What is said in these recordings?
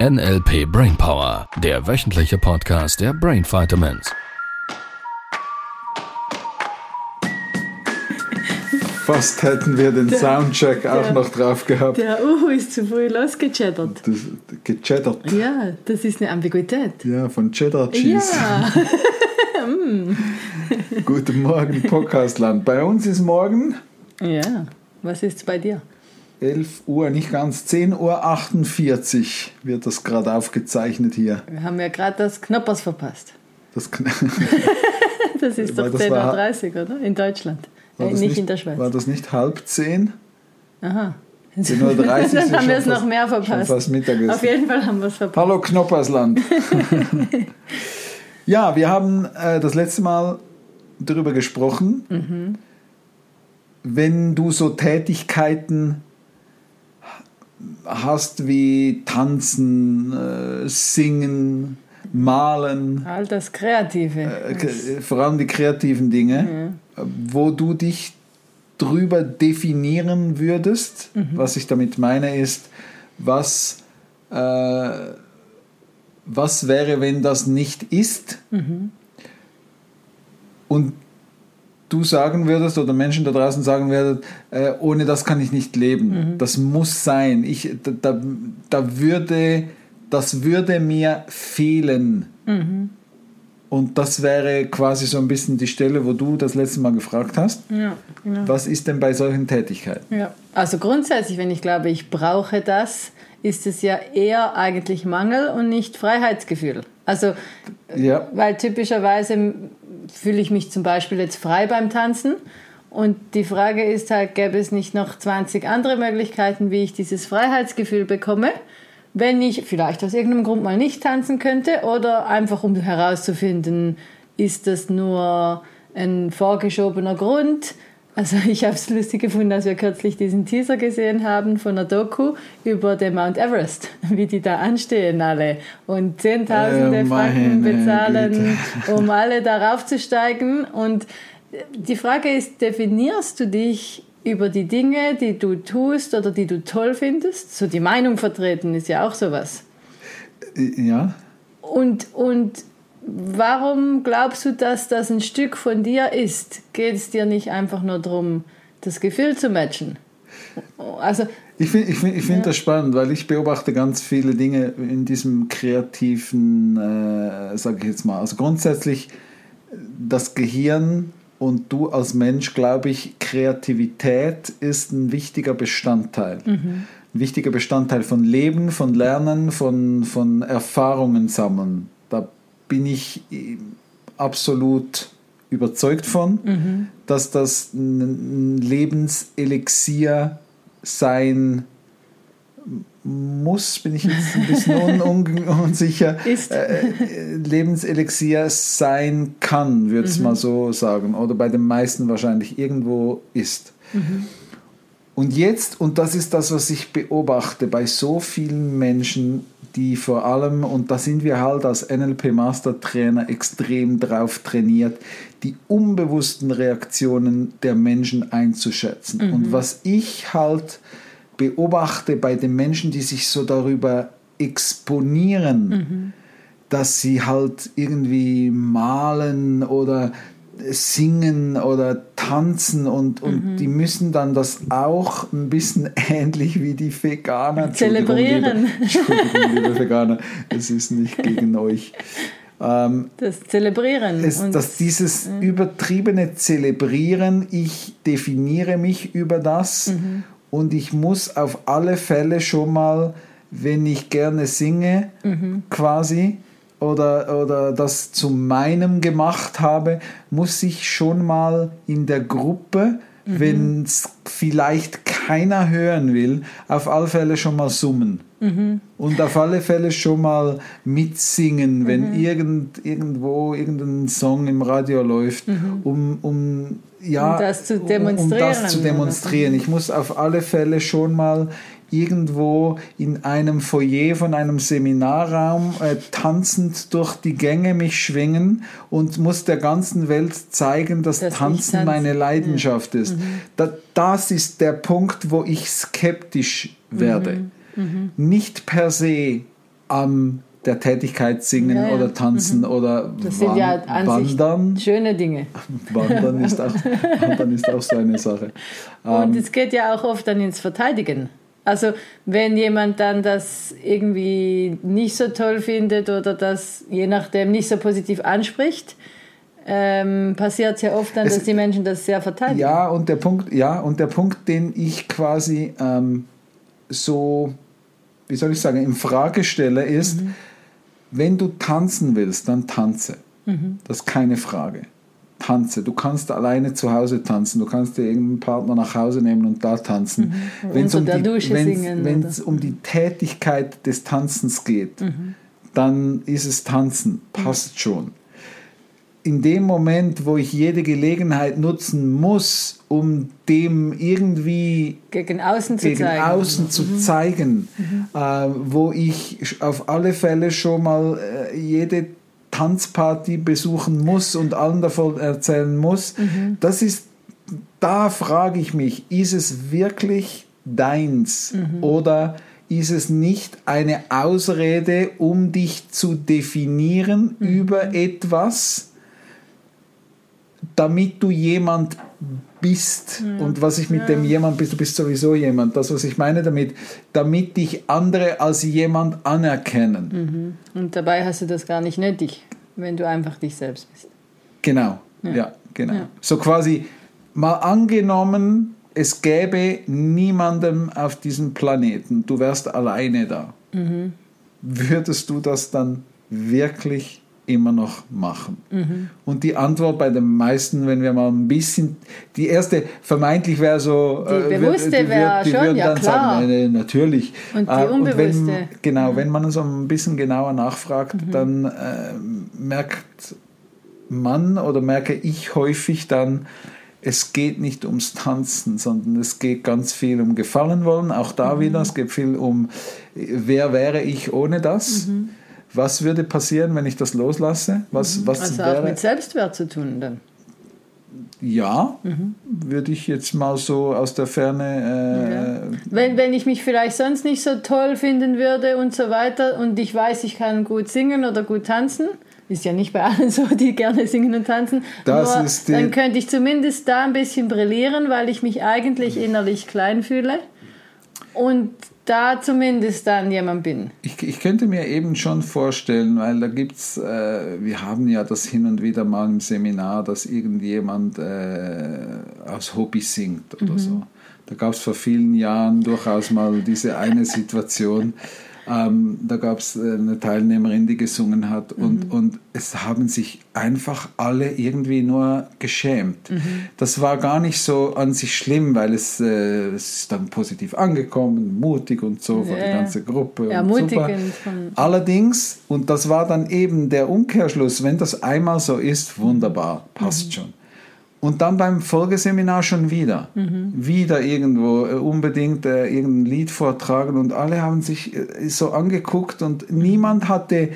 NLP Brainpower, der wöchentliche Podcast der Brain Vitamins. Fast hätten wir den Soundcheck auch noch drauf gehabt. Der ist zu früh losgecheddert. Gecheddert? Ja, das ist eine Ambiguität. Ja, von Cheddar Cheese. Ja. Guten Morgen, Podcastland. Bei uns ist morgen... Ja, was ist bei dir? 11 Uhr, nicht ganz, 10:48 Uhr wird das gerade aufgezeichnet hier. Wir haben ja gerade das Knoppers verpasst. Das ist doch 10:30 Uhr, oder? In Deutschland. Nicht in der Schweiz. War das nicht 9:30? Aha. 10:30 Uhr. Dann haben wir es noch mehr verpasst. Fast Mittagessen. Auf jeden Fall haben wir es verpasst. Hallo Knoppersland. Ja, wir haben das letzte Mal darüber gesprochen, wenn du so Tätigkeiten hast wie Tanzen, Singen, Malen. All das Kreative. Vor allem die kreativen Dinge, wo du dich drüber definieren würdest. Was ich damit meine ist, was wäre, wenn das nicht ist? Und du sagen würdest oder Menschen da draußen sagen würden, ohne das kann ich nicht leben. Das muss sein. Das würde mir fehlen. Und das wäre quasi so ein bisschen die Stelle, wo du das letzte Mal gefragt hast. Ja, genau. Was ist denn bei solchen Tätigkeiten? Ja. Also grundsätzlich, wenn ich glaube, ich brauche das, ist es ja eher eigentlich Mangel und nicht Freiheitsgefühl. Also, weil typischerweise fühle ich mich zum Beispiel jetzt frei beim Tanzen und die Frage ist halt, gäbe es nicht noch 20 andere Möglichkeiten, wie ich dieses Freiheitsgefühl bekomme, wenn ich vielleicht aus irgendeinem Grund mal nicht tanzen könnte oder einfach um herauszufinden, ist das nur ein vorgeschobener Grund. Also ich habe es lustig gefunden, als wir kürzlich diesen Teaser gesehen haben von einer Doku über den Mount Everest, wie die da anstehen alle und Zehntausende Franken bezahlen, um alle darauf zu steigen. Und die Frage ist, definierst du dich über die Dinge, die du tust oder die du toll findest? So die Meinung vertreten ist ja auch sowas. Ja. Und warum glaubst du, dass das ein Stück von dir ist? Geht es dir nicht einfach nur darum, das Gefühl zu matchen? Also, ich find das spannend, weil ich beobachte ganz viele Dinge in diesem kreativen, sage ich jetzt mal. Also grundsätzlich das Gehirn und du als Mensch, glaube ich, Kreativität ist ein wichtiger Bestandteil. Ein wichtiger Bestandteil von Leben, von Lernen, von Erfahrungen sammeln. Da bin ich absolut überzeugt von, dass das ein Lebenselixier sein muss, bin ich jetzt ein bisschen unsicher, Lebenselixier sein kann, würde ich mal so sagen, oder bei den meisten wahrscheinlich irgendwo ist. Und jetzt, und das ist das, was ich beobachte bei so vielen Menschen, die vor allem, und da sind wir halt als NLP-Mastertrainer extrem drauf trainiert, die unbewussten Reaktionen der Menschen einzuschätzen. Und was ich halt beobachte bei den Menschen, die sich so darüber exponieren, dass sie halt irgendwie malen oder singen oder tanzen und die müssen dann das auch ein bisschen ähnlich wie die Veganer zelebrieren. Entschuldigung, liebe Veganer, es ist nicht gegen euch. Das Zelebrieren. Dieses übertriebene Zelebrieren, ich definiere mich über das und ich muss auf alle Fälle schon mal, wenn ich gerne singe, quasi, oder das zu meinem gemacht habe, muss ich schon mal in der Gruppe, wenn es vielleicht keiner hören will, auf alle Fälle schon mal summen. Und auf alle Fälle schon mal mitsingen, wenn irgendwo irgendein Song im Radio läuft, um das zu demonstrieren. Ich muss auf alle Fälle schon mal irgendwo in einem Foyer von einem Seminarraum tanzend durch die Gänge mich schwingen und muss der ganzen Welt zeigen, dass Tanzen meine Leidenschaft ist. Das ist der Punkt, wo ich skeptisch werde. Nicht per se der Tätigkeit singen oder tanzen oder das sind ja an sich wandern. Schöne Dinge. Wandern ist auch so eine Sache. Und es geht ja auch oft dann ins Verteidigen. Also wenn jemand dann das irgendwie nicht so toll findet oder das je nachdem nicht so positiv anspricht, passiert es ja oft dann, dass die Menschen das sehr verteidigen. Ja, und der Punkt, den ich quasi so, wie soll ich sagen, in Frage stelle, ist, wenn du tanzen willst, dann tanze. Das ist keine Frage. Tanze. Du kannst alleine zu Hause tanzen. Du kannst dir irgendeinen Partner nach Hause nehmen und da tanzen. Wenn es um die Tätigkeit des Tanzens geht, dann ist es Tanzen. Passt schon. In dem Moment, wo ich jede Gelegenheit nutzen muss, um dem irgendwie gegen außen zu zeigen, wo ich auf alle Fälle schon mal jede Tanzparty besuchen muss und allen davon erzählen muss, da frage ich mich, ist es wirklich deins oder ist es nicht eine Ausrede, um dich zu definieren über etwas, damit du jemand bist. Und was ich mit dem jemand bist, du bist sowieso jemand. Das, was ich meine damit dich andere als jemand anerkennen. Und dabei hast du das gar nicht nötig, wenn du einfach dich selbst bist. Genau, genau. Ja. So quasi mal angenommen, es gäbe niemanden auf diesem Planeten, du wärst alleine da. Würdest du das dann wirklich immer noch machen? Und die Antwort bei den meisten, wenn wir mal ein bisschen, die erste vermeintlich wäre so, die bewusste wäre schon, ja klar. Sagen, nein, natürlich. Und die unbewusste. Wenn man so ein bisschen genauer nachfragt, dann merkt man oder merke ich häufig dann, es geht nicht ums Tanzen, sondern es geht ganz viel um Gefallen wollen, auch da wieder, es geht viel um, wer wäre ich ohne das? Was würde passieren, wenn ich das loslasse? Was also wäre, auch mit Selbstwert zu tun dann? Ja, würde ich jetzt mal so aus der Ferne... Wenn ich mich vielleicht sonst nicht so toll finden würde und so weiter und ich weiß, ich kann gut singen oder gut tanzen, ist ja nicht bei allen so, die gerne singen und tanzen, dann könnte ich zumindest da ein bisschen brillieren, weil ich mich eigentlich innerlich klein fühle und da zumindest dann jemand bin. Ich könnte mir eben schon vorstellen, weil da gibt's, wir haben ja das hin und wieder mal im Seminar, dass irgendjemand aus Hobby singt oder so. Da gab es vor vielen Jahren durchaus mal diese eine Situation, da gab es eine Teilnehmerin, die gesungen hat und es haben sich einfach alle irgendwie nur geschämt. Das war gar nicht so an sich schlimm, weil es ist dann positiv angekommen, mutig und so für die ganze Gruppe. Ja, mutigend. Allerdings, und das war dann eben der Umkehrschluss, wenn das einmal so ist, wunderbar, passt schon. Und dann beim Folgeseminar schon wieder. Wieder irgendwo unbedingt irgendein Lied vortragen und alle haben sich so angeguckt und niemand hatte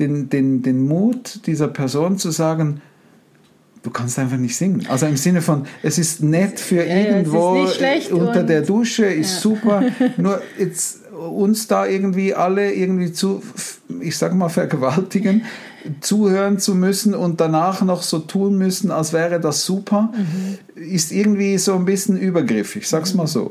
den Mut dieser Person zu sagen, du kannst einfach nicht singen. Also im Sinne von, es ist nett für irgendwo unter der Dusche, ist super, nur jetzt uns da irgendwie alle irgendwie zu, ich sag mal, vergewaltigen, zuhören zu müssen und danach noch so tun müssen, als wäre das super, ist irgendwie so ein bisschen übergriffig, sag's mal so.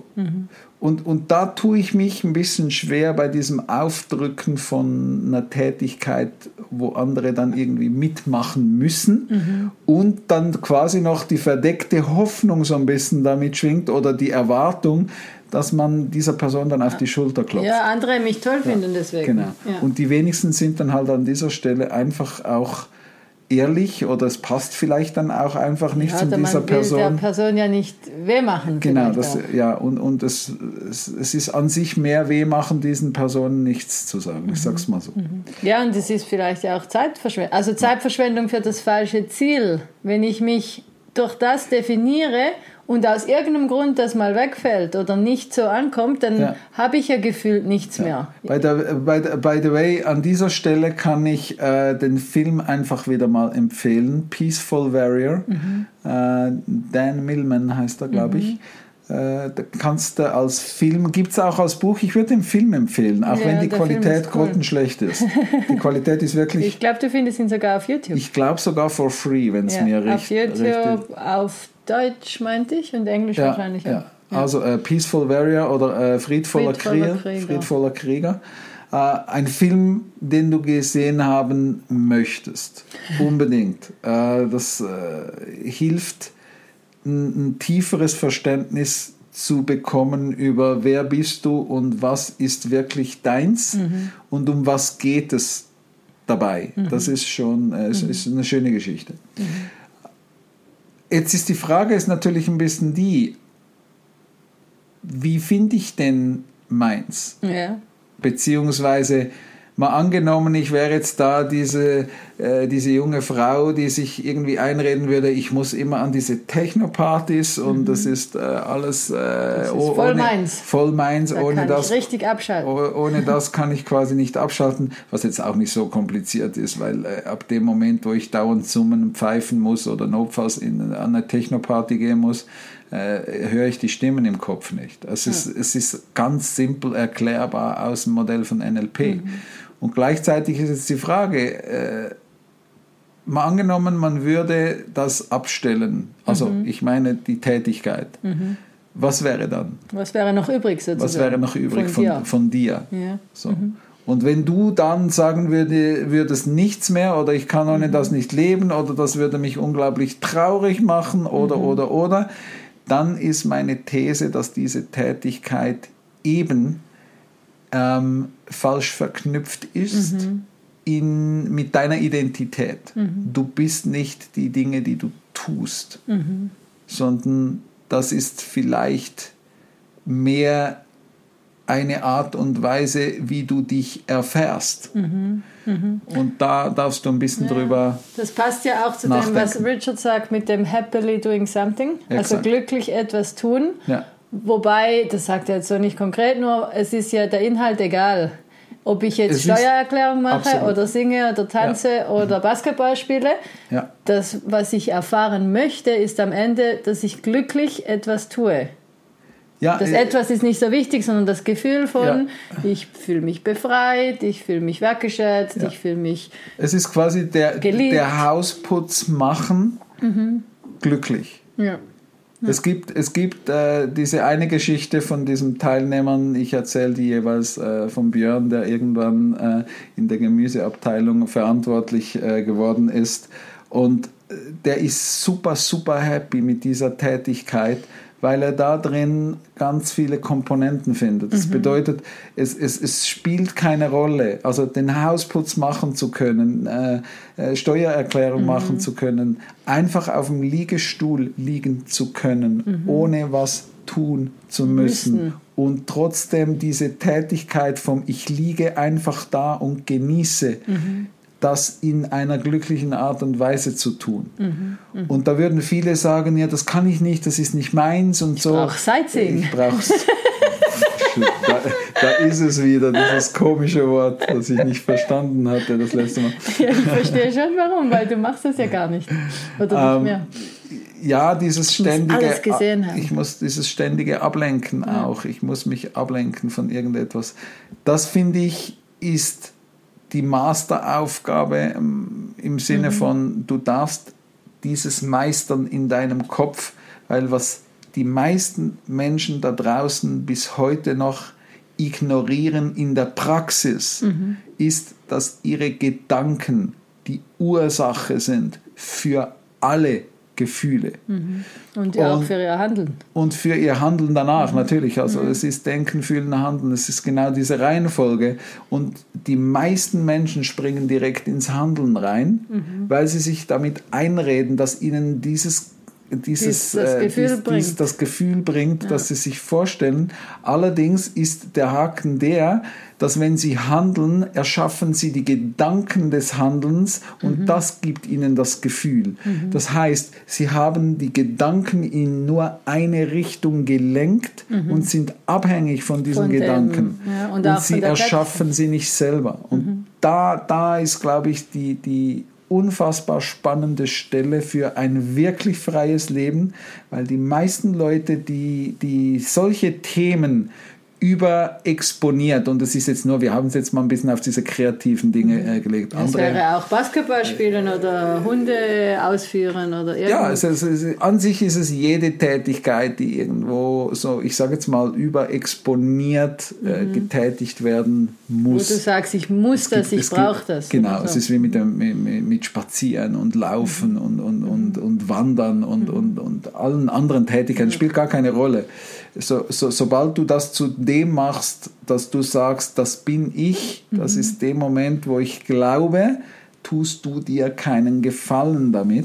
Und da tue ich mich ein bisschen schwer bei diesem Aufdrücken von einer Tätigkeit, wo andere dann irgendwie mitmachen müssen und dann quasi noch die verdeckte Hoffnung so ein bisschen damit schwingt oder die Erwartung, dass man dieser Person dann auf die Schulter klopft. Ja, andere mich toll finden deswegen. Genau. Ja. Und die wenigsten sind dann halt an dieser Stelle einfach auch ehrlich oder es passt vielleicht dann auch einfach nicht zu dieser Person. Der Person ja nicht weh machen. Genau, und es ist an sich mehr weh machen, diesen Personen nichts zu sagen. Ich sag's mal so. Ja, und es ist vielleicht auch Zeitverschwendung. Also Zeitverschwendung für das falsche Ziel. Wenn ich mich durch das definiere und aus irgendeinem Grund das mal wegfällt oder nicht so ankommt, dann habe ich ja gefühlt nichts mehr. By the way, an dieser Stelle kann ich den Film einfach wieder mal empfehlen. Peaceful Warrior. Dan Millman heißt er, glaube ich. Da kannst du als Film, gibt es auch als Buch, ich würde den Film empfehlen, auch wenn die Qualität grottenschlecht ist. Die Qualität ist wirklich... Ich glaube, du findest ihn sogar auf YouTube. Ich glaube sogar for free, wenn es mir auf YouTube, auf Deutsch meinte ich und Englisch wahrscheinlich. Ja. Also Peaceful Warrior oder Friedvoller Krieger. Ein Film, den du gesehen haben möchtest. Unbedingt. Das hilft, ein tieferes Verständnis zu bekommen über wer bist du und was ist wirklich deins und um was geht es dabei. Das ist schon ist eine schöne Geschichte. Jetzt ist die Frage ist natürlich ein bisschen die, wie finde ich denn meins? Ja. Beziehungsweise mal angenommen, ich wäre jetzt da diese junge Frau, die sich irgendwie einreden würde, ich muss immer an diese Techno-Partys und das ist alles das ist voll meins. Voll meins. Da ohne kann das, ich richtig abschalten. Ohne das kann ich quasi nicht abschalten, was jetzt auch nicht so kompliziert ist, weil ab dem Moment, wo ich dauernd summen und pfeifen muss oder notfalls an eine Techno-Party gehen muss, höre ich die Stimmen im Kopf nicht. Es ist ganz simpel erklärbar aus dem Modell von NLP. Und gleichzeitig ist jetzt die Frage, mal angenommen, man würde das abstellen, also ich meine die Tätigkeit. Was wäre dann? Was wäre noch übrig sozusagen? Was wäre noch übrig von dir? Ja. So. Und wenn du dann sagen würdest nichts mehr oder ich kann ohne das nicht leben oder das würde mich unglaublich traurig machen oder, dann ist meine These, dass diese Tätigkeit eben falsch verknüpft ist mit deiner Identität. Du bist nicht die Dinge, die du tust, sondern das ist vielleicht mehr eine Art und Weise, wie du dich erfährst. Und da darfst du ein bisschen drüber Das passt ja auch zu dem, was Richard sagt mit dem happily doing something, also glücklich etwas tun. Ja. Wobei, das sagt er jetzt so nicht konkret, nur es ist ja der Inhalt egal. Ob ich jetzt Steuererklärung mache oder singe oder tanze oder Basketball spiele. Ja. Das, was ich erfahren möchte, ist am Ende, dass ich glücklich etwas tue. Ja, das Etwas ist nicht so wichtig, sondern das Gefühl von, ich fühle mich befreit, ich fühle mich wertgeschätzt, ich fühle mich Es ist quasi der Hausputz machen glücklich. Ja. Es gibt diese eine Geschichte von diesen Teilnehmern, ich erzähle die jeweils von Björn, der irgendwann in der Gemüseabteilung verantwortlich geworden ist. Und der ist super, super happy mit dieser Tätigkeit, weil er da drin ganz viele Komponenten findet. Das bedeutet, es spielt keine Rolle, also den Hausputz machen zu können, Steuererklärung machen zu können, einfach auf dem Liegestuhl liegen zu können, ohne was tun zu müssen. Und trotzdem diese Tätigkeit vom Ich liege einfach da und genieße, das in einer glücklichen Art und Weise zu tun. Und da würden viele sagen, ja, das kann ich nicht, das ist nicht meins und so. Ich brauche Sightseeing. Ich brauch's. Da ist es wieder, dieses komische Wort, das ich nicht verstanden hatte das letzte Mal. Ja, ich verstehe schon warum, weil du machst das ja gar nicht. Oder nicht mehr. Ja, dieses ständige, alles gesehen haben. Ich muss dieses ständige Ablenken auch. Ich muss mich ablenken von irgendetwas. Das, finde ich, ist die Masteraufgabe im Sinne von, du darfst dieses meistern in deinem Kopf, weil was die meisten Menschen da draußen bis heute noch ignorieren in der Praxis, ist, dass ihre Gedanken die Ursache sind für alle Gefühle. Und auch für ihr Handeln. Und für ihr Handeln danach, natürlich. Also es ist Denken, Fühlen, Handeln. Es ist genau diese Reihenfolge. Und die meisten Menschen springen direkt ins Handeln rein, weil sie sich damit einreden, dass ihnen das Gefühl bringt, dass sie sich vorstellen. Allerdings ist der Haken der, dass wenn sie handeln, erschaffen sie die Gedanken des Handelns und das gibt ihnen das Gefühl. Das heißt, sie haben die Gedanken in nur eine Richtung gelenkt und sind abhängig von diesen Gedanken. Und sie erschaffen sie nicht selber. Und da ist, glaube ich, die unfassbar spannende Stelle für ein wirklich freies Leben, weil die meisten Leute, die solche Themen überexponiert, und das ist jetzt nur, wir haben es jetzt mal ein bisschen auf diese kreativen Dinge gelegt. Das wäre auch Basketball spielen oder Hunde ausführen oder irgendwas. Ja, an sich ist es jede Tätigkeit, die irgendwo so, ich sage jetzt mal, überexponiert getätigt werden muss. Wo du sagst, ich muss das, ich brauche das. Genau, es ist wie mit Spazieren und Laufen und Wandern und allen anderen Tätigkeiten, spielt gar keine Rolle. Sobald du das zu dem machst, dass du sagst, das bin ich, das ist der Moment, wo ich glaube, tust du dir keinen Gefallen damit,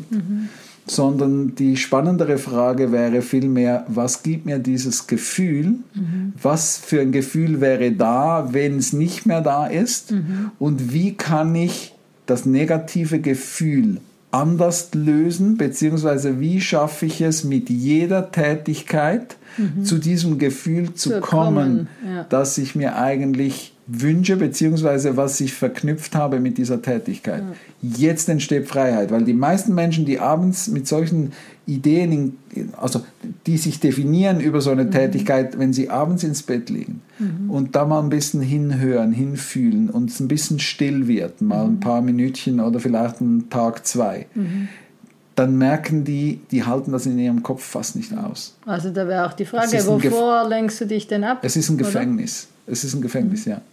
sondern die spannendere Frage wäre vielmehr, was gibt mir dieses Gefühl, was für ein Gefühl wäre da, wenn es nicht mehr da ist, und wie kann ich das negative Gefühl anders lösen, beziehungsweise wie schaffe ich es mit jeder Tätigkeit zu diesem Gefühl zu kommen, das ich mir eigentlich wünsche, beziehungsweise was ich verknüpft habe mit dieser Tätigkeit. Jetzt entsteht Freiheit, weil die meisten Menschen, die abends mit solchen Ideen, also die sich definieren über so eine Tätigkeit, wenn sie abends ins Bett liegen und da mal ein bisschen hinhören, hinfühlen und es ein bisschen still wird, mal ein paar Minütchen oder vielleicht einen Tag, 2, dann merken die halten das in ihrem Kopf fast nicht aus. Also da wäre auch die Frage, wovor lenkst du dich denn ab? Es ist ein Gefängnis. Oder? Es ist ein Gefängnis, ja.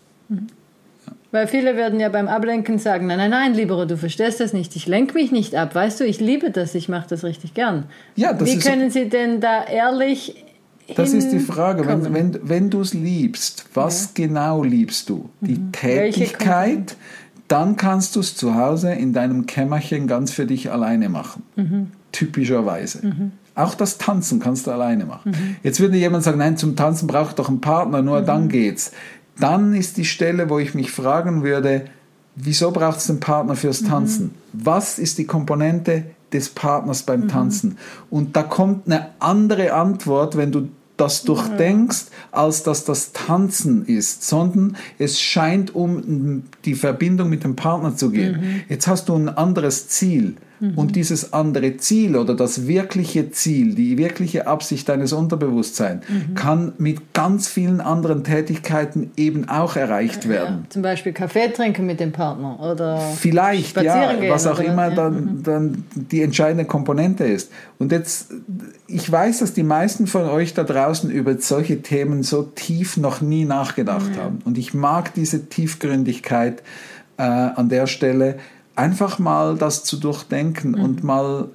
Weil viele werden ja beim Ablenken sagen, nein, Libero, du verstehst das nicht, ich lenke mich nicht ab, weißt du, ich liebe das, ich mache das richtig gern. Ja, wie können Sie denn da ehrlich Das ist die Frage, wenn du es liebst, was genau liebst du? Die Tätigkeit, dann kannst du es zu Hause in deinem Kämmerchen ganz für dich alleine machen. Typischerweise. Auch das Tanzen kannst du alleine machen. Jetzt würde jemand sagen, nein, zum Tanzen braucht doch einen Partner, nur dann geht's. Dann ist die Stelle, wo ich mich fragen würde, wieso braucht es einen Partner fürs Tanzen? Was ist die Komponente des Partners beim Tanzen? Und da kommt eine andere Antwort, wenn du das durchdenkst, als dass das Tanzen ist, sondern es scheint um die Verbindung mit dem Partner zu gehen. Jetzt hast du ein anderes Ziel. Und dieses andere Ziel oder das wirkliche Ziel, die wirkliche Absicht deines Unterbewusstseins kann mit ganz vielen anderen Tätigkeiten eben auch erreicht werden. Ja, zum Beispiel Kaffee trinken mit dem Partner oder vielleicht, spazieren gehen, was auch immer dann die entscheidende Komponente ist. Und jetzt, ich weiß, dass die meisten von euch da draußen über solche Themen so tief noch nie nachgedacht haben. Und ich mag diese Tiefgründigkeit an der Stelle, einfach mal das zu durchdenken und mal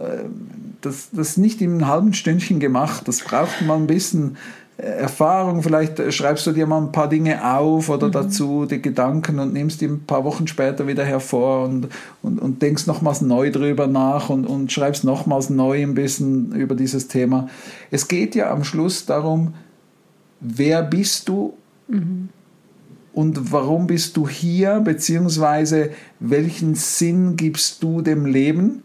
das nicht in einem halben Stündchen gemacht. Das braucht mal ein bisschen Erfahrung. Vielleicht schreibst du dir mal ein paar Dinge auf oder dazu die Gedanken und nimmst die ein paar Wochen später wieder hervor und denkst nochmals neu drüber nach und schreibst nochmals neu ein bisschen über dieses Thema. Es geht ja am Schluss darum, wer bist du? Und warum bist du hier, beziehungsweise welchen Sinn gibst du dem Leben?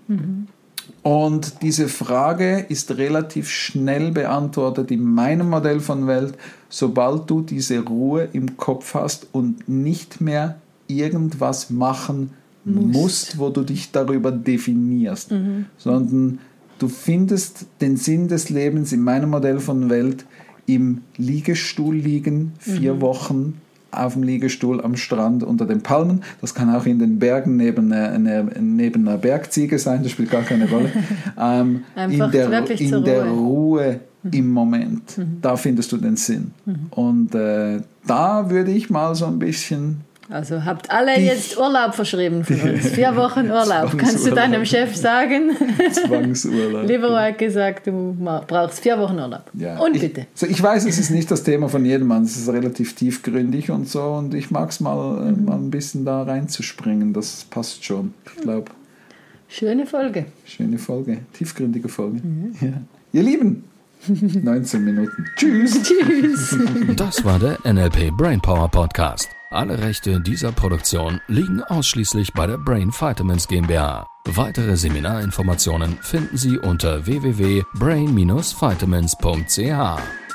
Und diese Frage ist relativ schnell beantwortet in meinem Modell von Welt, sobald du diese Ruhe im Kopf hast und nicht mehr irgendwas machen musst, wo du dich darüber definierst, sondern du findest den Sinn des Lebens in meinem Modell von Welt im Liegestuhl liegen, 4 Wochen auf dem Liegestuhl am Strand unter den Palmen. Das kann auch in den Bergen neben einer Bergziege sein, das spielt gar keine Rolle. In der Ruhe im Moment, da findest du den Sinn. Und da würde ich mal so ein bisschen... Also habt alle jetzt Urlaub verschrieben von uns. 4 Wochen Urlaub. Kannst du deinem Chef sagen? Zwangsurlaub. Libero hat gesagt, du brauchst 4 Wochen Urlaub. Ja. Und bitte. Ich weiß, es ist nicht das Thema von jedem Mann. Es ist relativ tiefgründig und so. Und ich mag es mal ein bisschen da reinzuspringen. Das passt schon. Ich glaube. Schöne Folge. Tiefgründige Folge. Ja. Ihr Lieben, 19 Minuten. Tschüss. Das war der NLP Brainpower Podcast. Alle Rechte dieser Produktion liegen ausschließlich bei der Brain Vitamins GmbH. Weitere Seminarinformationen finden Sie unter www.brain-vitamins.ch.